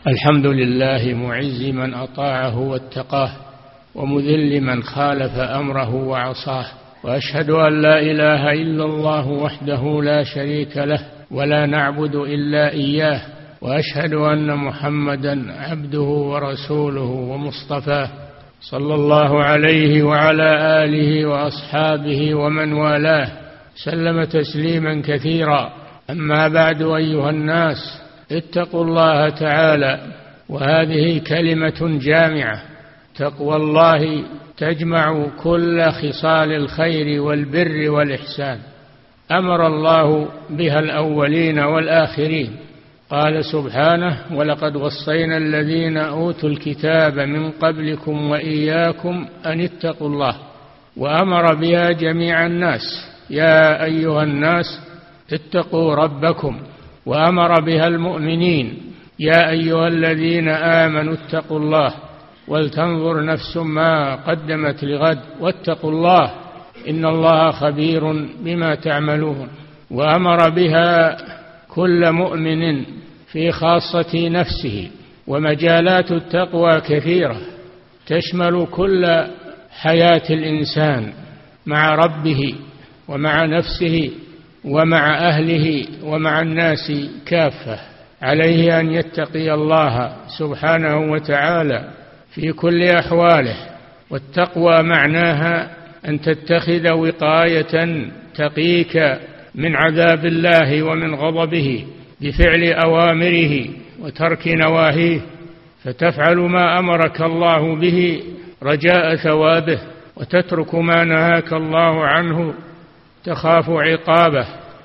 الحمد لله معز من أطاعه واتقاه، ومذل من خالف أمره وعصاه، وأشهد أن لا إله إلا الله وحده لا شريك له ولا نعبد إلا إياه، وأشهد أن محمدا عبده ورسوله ومصطفاه صلى الله عليه وعلى آله وأصحابه ومن والاه سلم تسليما كثيرا. أما بعد، أيها الناس، اتقوا الله تعالى، وهذه كلمة جامعة. تقوى الله تجمع كل خصال الخير والبر والإحسان، أمر الله بها الأولين والآخرين. قال سبحانه: ولقد وصينا الذين أوتوا الكتاب من قبلكم وإياكم أن اتقوا الله. وأمر بها جميع الناس: يا أيها الناس اتقوا ربكم. وأمر بها المؤمنين: يا أيها الذين آمنوا اتقوا الله ولتنظر نفس ما قدمت لغد واتقوا الله إن الله خبير بما تعملون. وأمر بها كل مؤمن في خاصة نفسه. ومجالات التقوى كثيرة، تشمل كل حياة الإنسان مع ربه ومع نفسه ومع أهله ومع الناس كافة. عليه أن يتقي الله سبحانه وتعالى في كل أحواله. والتقوى معناها أن تتخذ وقاية تقيك من عذاب الله ومن غضبه بفعل أوامره وترك نواهيه، فتفعل ما أمرك الله به رجاء ثوابه، وتترك ما نهاك الله عنه تخاف عقابه.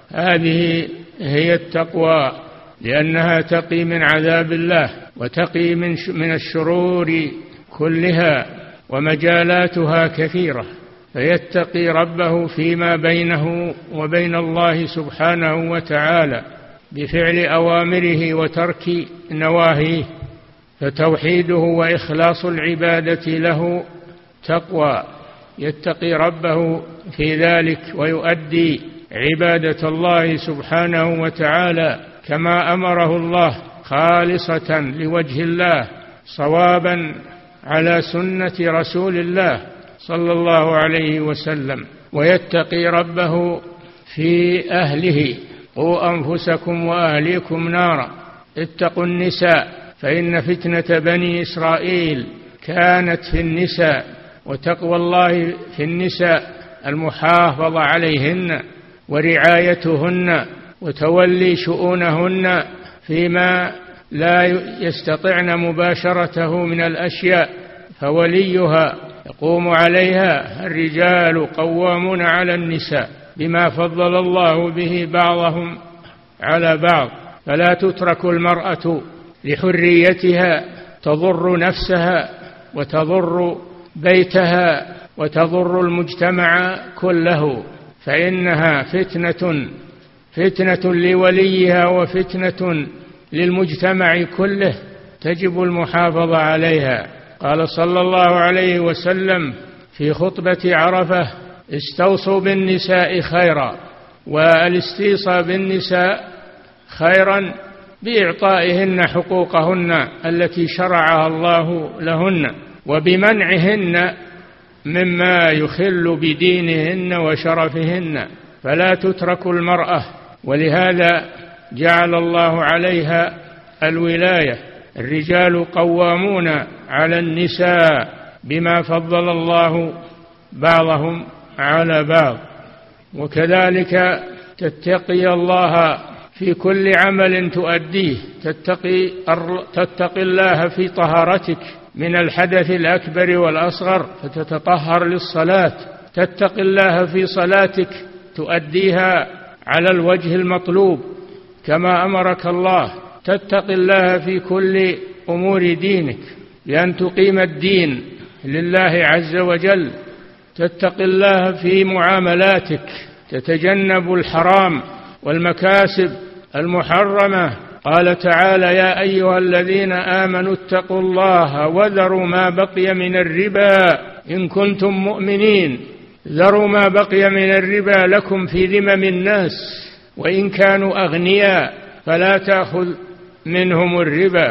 هذه هي التقوى، لأنها تقي من عذاب الله وتقي من الشرور كلها، ومجالاتها كثيرة. فيتقي ربه فيما بينه وبين الله سبحانه وتعالى بفعل أوامره وترك نواهيه، فتوحيده وإخلاص العبادة له تقوى. يتقي ربه في ذلك ويؤدي عبادة الله سبحانه وتعالى كما أمره الله، خالصة لوجه الله، صوابا على سنة رسول الله صلى الله عليه وسلم. ويتقي ربه في أهله: قوا أنفسكم وأهليكم نارا. اتقوا النساء، فإن فتنة بني إسرائيل كانت في النساء. وتقوى الله في النساء المحافظة عليهن ورعايتهن وتولي شؤونهن فيما لا يستطعن مباشرته من الأشياء، فوليها يقوم عليها. الرجال قوامون على النساء بما فضل الله به بعضهم على بعض، فلا تترك المرأة لحريتها تضر نفسها وتضر بيتها وتضر المجتمع كله، فإنها فتنة لوليها وفتنة للمجتمع كله، تجب المحافظة عليها. قال صلى الله عليه وسلم في خطبة عرفة: استوصوا بالنساء خيرا. والاستيصاء بالنساء خيرا بإعطائهن حقوقهن التي شرعها الله لهن، وبمنعهن مما يخل بدينهن وشرفهن، فلا تترك المرأة. ولهذا جعل الله عليها الولاية: الرجال قوامون على النساء بما فضل الله بعضهم على بعض. وكذلك تتقي الله في كل عمل تؤديه، تتقي الله في طهارتك من الحدث الأكبر والأصغر فتتطهر للصلاة، تتقي الله في صلاتك تؤديها على الوجه المطلوب كما أمرك الله، تتقي الله في كل أمور دينك بأن تقيم الدين لله عز وجل، تتقي الله في معاملاتك، تتجنب الحرام والمكاسب المحرمة. قال تعالى: يا أيها الذين آمنوا اتقوا الله وذروا ما بقي من الربا إن كنتم مؤمنين. ذروا ما بقي من الربا لكم في ذمم الناس، وإن كانوا أغنياء فلا تأخذ منهم الربا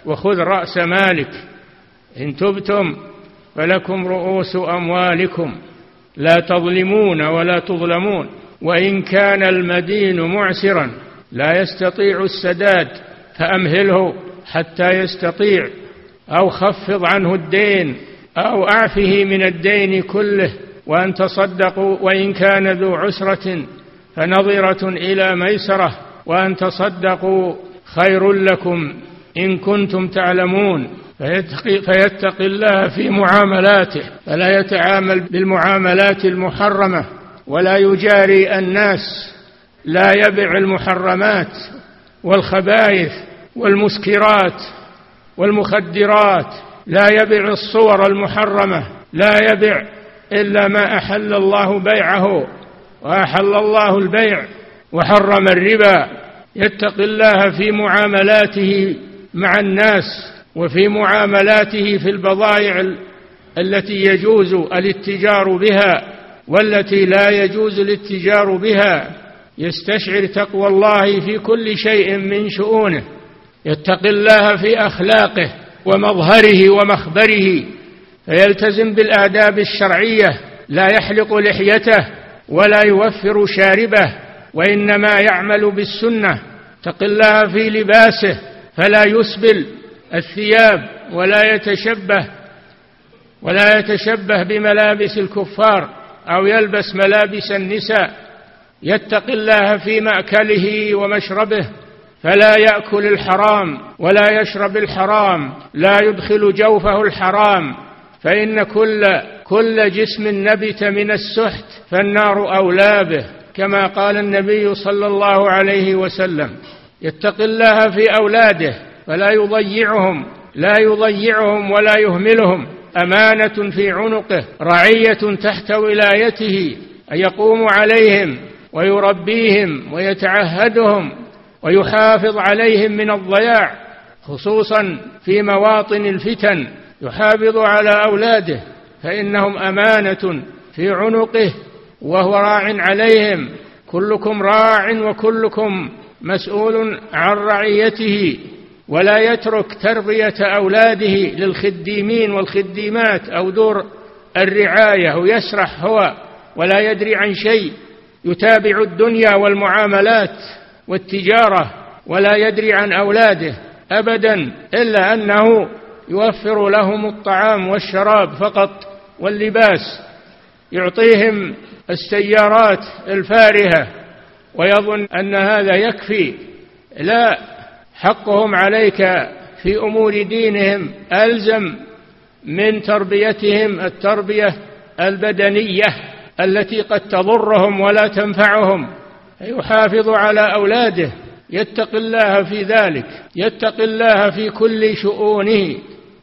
وخذ رأس مالك، إن تبتم فلكم رؤوس أموالكم لا تظلمون ولا تظلمون، وإن كان المدين معسرا لا يستطيع السداد فأمهله حتى يستطيع، أو خفض عنه الدين أو أعفه من الدين كله، وأن تصدقوا وإن كان ذو عسرة فنظرة إلى ميسرة، وأن تصدقوا خير لكم إن كنتم تعلمون. فيتقي الله في معاملاته، فلا يتعامل بالمعاملات المحرمة، ولا يجاري الناس، لا يبع المحرمات والخبائث والمسكرات والمخدرات، لا يبع الصور المحرمة، لا يبع إلا ما أحل الله بيعه، وأحل الله البيع وحرم الربا. يتقي الله في معاملاته مع الناس، وفي معاملاته في البضائع التي يجوز الاتجار بها والتي لا يجوز الاتجار بها، يستشعر تقوى الله في كل شيء من شؤونه. يتقي الله في أخلاقه ومظهره ومخبره، فيلتزم بالآداب الشرعية، لا يحلق لحيته ولا يوفر شاربه، وإنما يعمل بالسنة. يتقي الله في لباسه، فلا يسبل الثياب ولا يتشبه بملابس الكفار أو يلبس ملابس النساء. يتقي الله في مأكله ومشربه، فلا يأكل الحرام ولا يشرب الحرام، لا يدخل جوفه الحرام، فإن كل جسم نبت من السحت فالنار أولى به، كما قال النبي صلى الله عليه وسلم. يتقي الله في أولاده، فلا يضيعهم ولا يهملهم، أمانة في عنقه، رعية تحت ولايته، أن يقوم عليهم ويربيهم ويتعهدهم ويحافظ عليهم من الضياع، خصوصا في مواطن الفتن. يحافظ على أولاده فإنهم أمانة في عنقه وهو راع عليهم. كلكم راع وكلكم مسؤول عن رعيته. ولا يترك تربية أولاده للخديمين والخديمات أو دور الرعاية ويسرح هو ولا يدري عن شيء، يتابع الدنيا والمعاملات والتجارة ولا يدري عن أولاده أبدا، إلا أنه يوفر لهم الطعام والشراب فقط واللباس، يعطيهم السيارات الفارهة ويظن أن هذا يكفي. لا، حقهم عليك في أمور دينهم ألزم من تربيتهم التربية البدنية التي قد تضرهم ولا تنفعهم، يحافظ على أولاده. يتقي الله في ذلك، يتقي الله في كل شؤونه.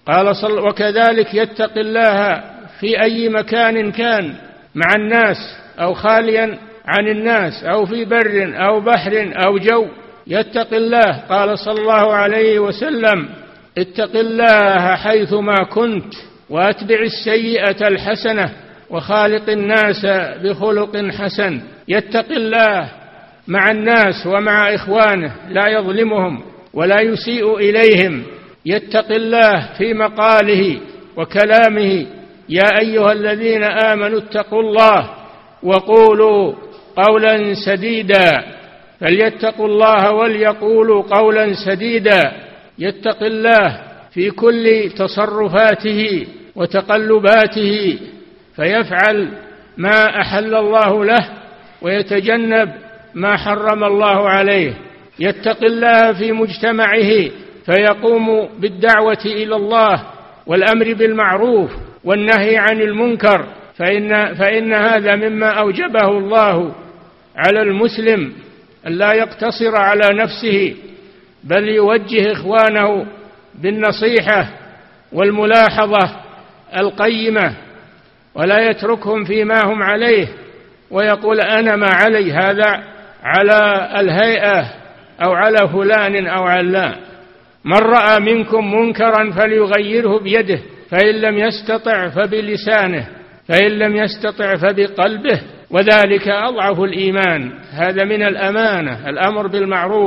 وكذلك يتقي الله في أي مكان كان، مع الناس أو خاليا عن الناس، أو في بر أو بحر أو جو، يتقي الله. قال صلى الله عليه وسلم: اتق الله حيثما كنت، وأتبع السيئة الحسنة، وخالق الناس بخلق حسن. يتقي الله مع الناس ومع إخوانه، لا يظلمهم ولا يسيء إليهم. يتقي الله في مقاله وكلامه: يا أيها الذين آمنوا اتقوا الله وقولوا قولا سديدا. فليتقوا الله وليقولوا قولا سديدا. يتقي الله في كل تصرفاته وتقلباته، فيفعل ما أحل الله له ويتجنب ما حرم الله عليه. يتقي الله في مجتمعه، فيقوم بالدعوة إلى الله والأمر بالمعروف والنهي عن المنكر، فإن هذا مما أوجبه الله على المسلم، أن لا يقتصر على نفسه، بل يوجه إخوانه بالنصيحة والملاحظة القيمة، ولا يتركهم فيما هم عليه ويقول أنا ما علي، هذا على الهيئة أو على فلان أو علان. من رأى منكم منكرا فليغيره بيده، فإن لم يستطع فبلسانه، فإن لم يستطع فبقلبه، وذلك أضعف الإيمان. هذا من الأمانة، الأمر بالمعروف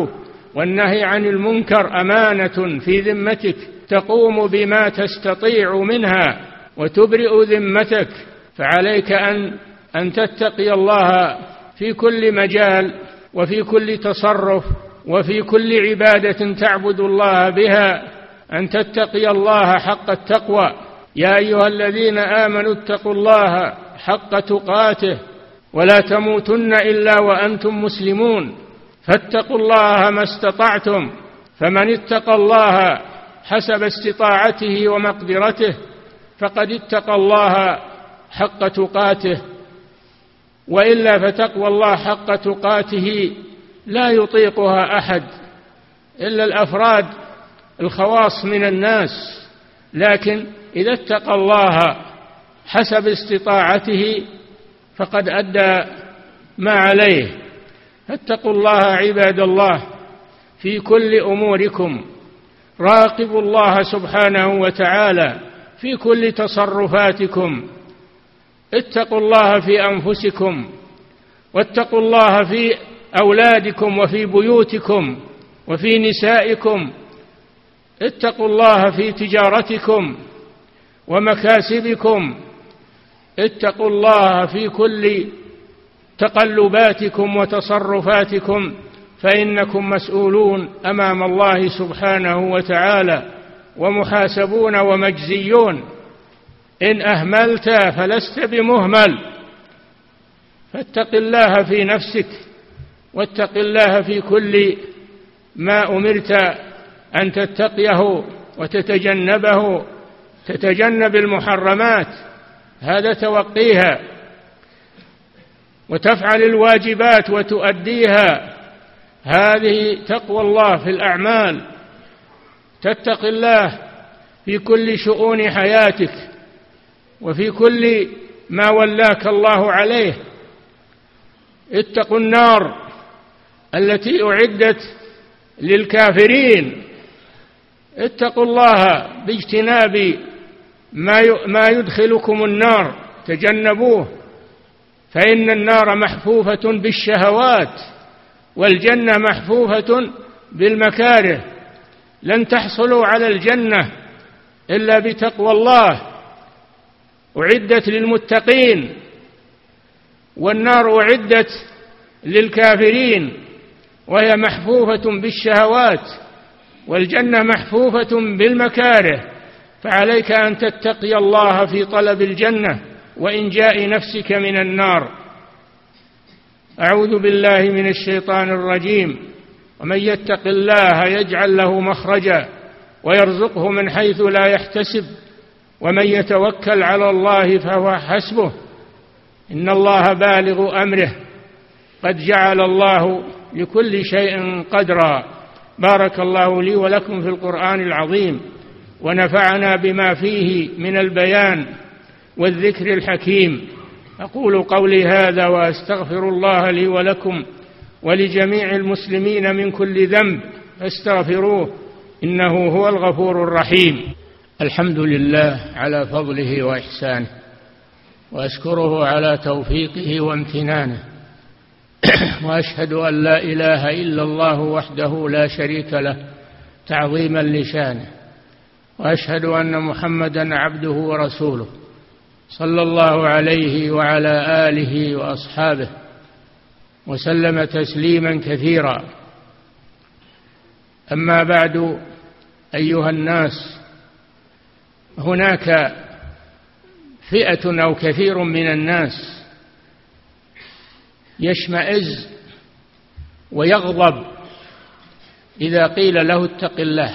والنهي عن المنكر أمانة في ذمتك تقوم بما تستطيع منها وتبرئ ذمتك، فعليك أن تتقي الله في كل مجال وفي كل تصرف وفي كل عبادة تعبد الله بها، أن تتقي الله حق التقوى. يا أيها الذين آمنوا اتقوا الله حق تقاته ولا تموتن إلا وأنتم مسلمون، فاتقوا الله ما استطعتم، فمن اتقى الله حسب استطاعته ومقدرته فقد اتقى الله حق تقاته، وإلا فتقوى الله حق تقاته لا يطيقها أحد إلا الأفراد الخواص من الناس، لكن إذا اتقى الله حسب استطاعته فقد أدى ما عليه. فاتقوا الله عباد الله في كل أموركم، راقبوا الله سبحانه وتعالى في كل تصرفاتكم، اتقوا الله في أنفسكم، واتقوا الله في أولادكم وفي بيوتكم وفي نسائكم، اتقوا الله في تجارتكم ومكاسبكم، اتقوا الله في كل تقلباتكم وتصرفاتكم، فإنكم مسؤولون أمام الله سبحانه وتعالى ومحاسبون ومجزيون. إن أهملت فلست بمهمل، فاتق الله في نفسك واتق الله في كل ما أمرت أن تتقيه وتتجنبه، تتجنب المحرمات، هذا توقيها، وتفعل الواجبات وتؤديها، هذه تقوى الله في الأعمال. تتق الله في كل شؤون حياتك وفي كل ما ولاك الله عليه. اتقوا النار التي أعدت للكافرين، اتقوا الله باجتناب ما يدخلكم النار، تجنبوه، فإن النار محفوفة بالشهوات والجنة محفوفة بالمكاره، لن تحصلوا على الجنة إلا بتقوى الله، أعدت للمتقين، والنار أعدت للكافرين وهي محفوفة بالشهوات، والجنة محفوفة بالمكاره، فعليك أن تتقي الله في طلب الجنة وإنجاء نفسك من النار. أعوذ بالله من الشيطان الرجيم. ومن يتق الله يجعل له مخرجا ويرزقه من حيث لا يحتسب ومن يتوكل على الله فهو حسبه إن الله بالغ أمره قد جعل الله لكل شيء قدرا. بارك الله لي ولكم في القرآن العظيم، ونفعنا بما فيه من البيان والذكر الحكيم. أقول قولي هذا وأستغفر الله لي ولكم ولجميع المسلمين من كل ذنب فاستغفروه إنه هو الغفور الرحيم. الحمد لله على فضله وإحسانه، وأشكره على توفيقه وامتنانه، وأشهد أن لا إله إلا الله وحده لا شريك له تعظيما لشانه، وأشهد أن محمدا عبده ورسوله صلى الله عليه وعلى آله وأصحابه وسلم تسليما كثيرا. أما بعد، أيها الناس، هناك فئة أو كثير من الناس يشمئز ويغضب إذا قيل له اتق الله،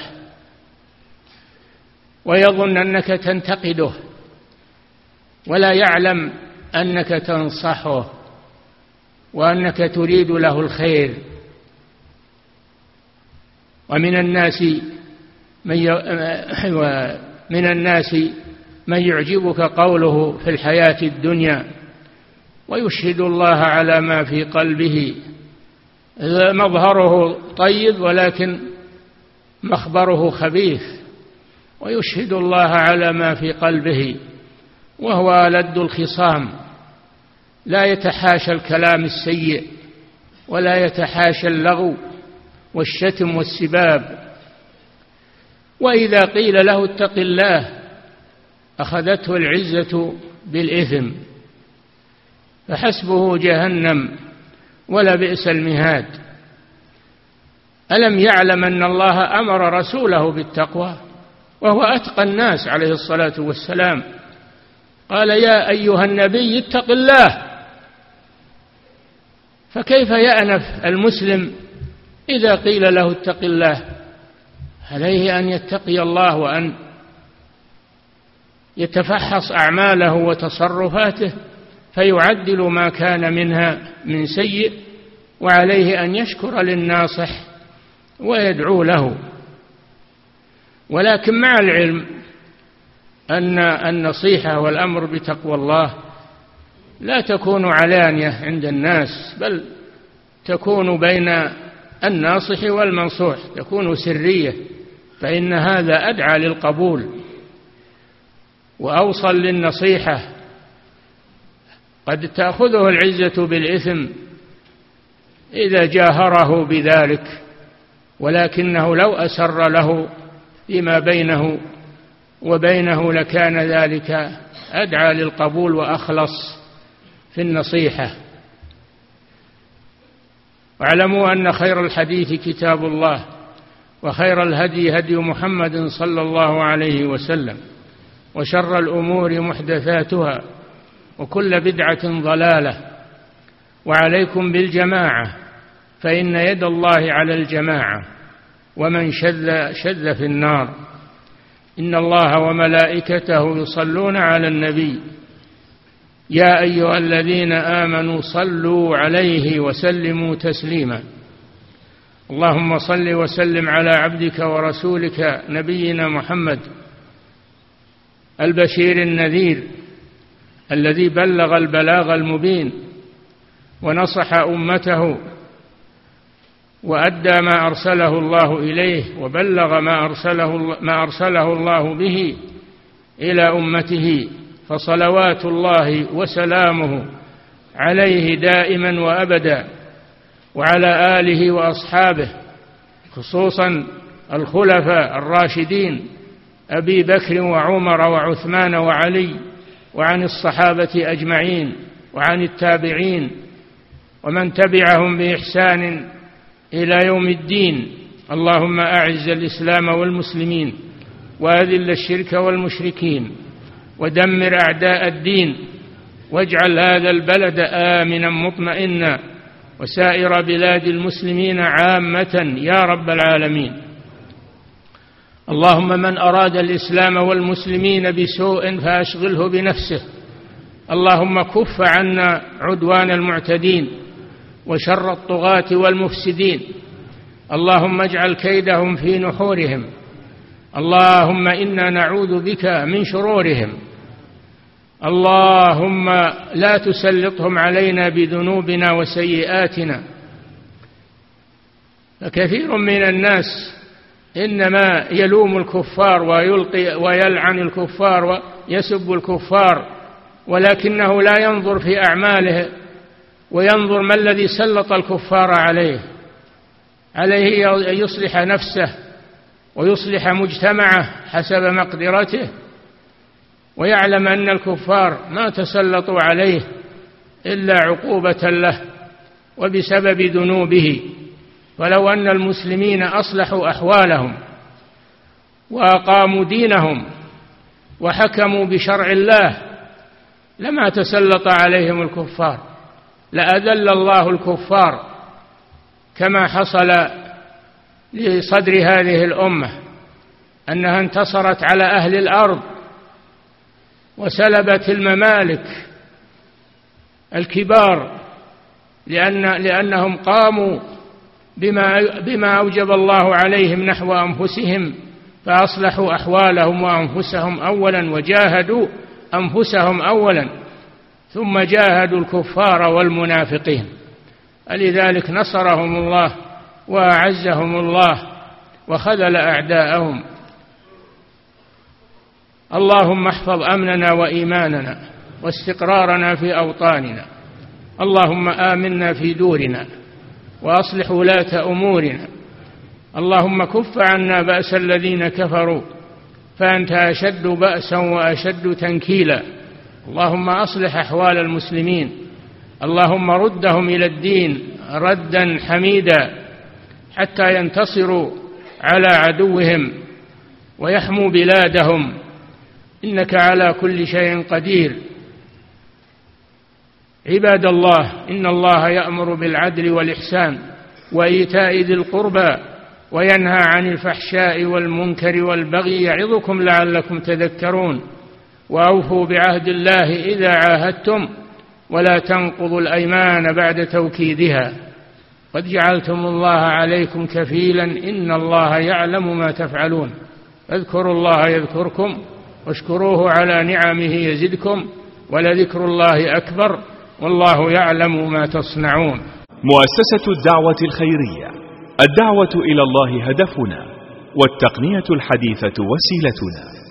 ويظن أنك تنتقده ولا يعلم أنك تنصحه وأنك تريد له الخير. ومن الناس من يعجبك قوله في الحياة الدنيا ويشهد الله على ما في قلبه، مظهره طيب ولكن مخبره خبيث، ويشهد الله على ما في قلبه وهو لد الخصام، لا يتحاشى الكلام السيء ولا يتحاشى اللغو والشتم والسباب. وإذا قيل له اتق الله أخذته العزة بالإثم، فحسبه جهنم ولبئس المهاد. ألم يعلم أن الله أمر رسوله بالتقوى وهو أتقى الناس عليه الصلاة والسلام؟ قال يا أيها النبي اتق الله. فكيف يأنف المسلم إذا قيل له اتق الله؟ عليه أن يتقي الله وأن يتفحص أعماله وتصرفاته فيعدل ما كان منها من سيء، وعليه أن يشكر للناصح ويدعو له. ولكن مع العلم أن النصيحة والأمر بتقوى الله لا تكون علانية عند الناس، بل تكون بين الناصح والمنصوح، تكون سرية، فإن هذا أدعى للقبول وأوصل للنصيحة. قد تأخذه العزة بالإثم إذا جاهره بذلك، ولكنه لو أسر له فيما بينه وبينه لكان ذلك أدعى للقبول وأخلص في النصيحة. واعلموا أن خير الحديث كتاب الله، وخير الهدي هدي محمد صلى الله عليه وسلم، وشر الأمور محدثاتها، وكل بدعة ضلالة. وعليكم بالجماعة، فإن يد الله على الجماعة، ومن شذ في النار. إن الله وملائكته يصلون على النبي يا أيها الذين آمنوا صلوا عليه وسلموا تسليما. اللهم صل وسلم على عبدك ورسولك نبينا محمد البشير النذير الذي بلغ البلاغ المبين ونصح أمته وأدى ما أرسله الله إليه، وبلغ ما أرسله الله به إلى أمته، فصلوات الله وسلامه عليه دائما وأبدا، وعلى آله وأصحابه، خصوصا الخلفاء الراشدين أبي بكر وعمر وعثمان وعلي، وعن الصحابة أجمعين، وعن التابعين ومن تبعهم بإحسان إلى يوم الدين. اللهم أعز الإسلام والمسلمين، وأذل الشرك والمشركين، ودمر أعداء الدين، واجعل هذا البلد آمنا مطمئنا، وسائر بلاد المسلمين عامة يا رب العالمين. اللهم من أراد الإسلام والمسلمين بسوء فأشغله بنفسه. اللهم كف عنا عدوان المعتدين وشر الطغاة والمفسدين. اللهم اجعل كيدهم في نحورهم. اللهم إنا نعوذ بك من شرورهم. اللهم لا تسلطهم علينا بذنوبنا وسيئاتنا. فكثير من الناس إنما يلوم الكفار ويلعن الكفار ويسب الكفار، ولكنه لا ينظر في أعماله وينظر ما الذي سلط الكفار عليه. عليه أن يصلح نفسه ويصلح مجتمعه حسب مقدرته، ويعلم أن الكفار ما تسلطوا عليه إلا عقوبة له وبسبب ذنوبه. ولو أن المسلمين أصلحوا أحوالهم وأقاموا دينهم وحكموا بشرع الله لما تسلط عليهم الكفار، لأذل الله الكفار، كما حصل لصدر هذه الأمة أنها انتصرت على أهل الأرض وسلبت الممالك الكبار لأنهم قاموا بما أوجب الله عليهم نحو أنفسهم، فأصلحوا أحوالهم وأنفسهم أولا، وجاهدوا أنفسهم أولا، ثم جاهدوا الكفار والمنافقين. لذلك نصرهم الله وأعزهم الله وخذل أعداءهم. اللهم احفظ أمننا وإيماننا واستقرارنا في أوطاننا. اللهم آمنا في دورنا وأصلح ولاة أمورنا اللهم كف عنا بأس الذين كفروا فأنت أشد بأسا وأشد تنكيلا. اللهم أصلح أحوال المسلمين، اللهم ردهم إلى الدين ردا حميدا حتى ينتصروا على عدوهم ويحموا بلادهم، إنك على كل شيء قدير. عباد الله، إن الله يأمر بالعدل والإحسان وإيتاء ذي القربى وينهى عن الفحشاء والمنكر والبغي يعظكم لعلكم تذكرون. وأوفوا بعهد الله إذا عاهدتم ولا تنقضوا الأيمان بعد توكيدها، قد جعلتم الله عليكم كفيلا إن الله يعلم ما تفعلون. اذكروا الله يذكركم واشكروه على نعمه يزدكم ولذكر الله أكبر والله يعلم ما تصنعون. مؤسسة الدعوة الخيرية، الدعوة إلى الله هدفنا والتقنية الحديثة وسيلتنا.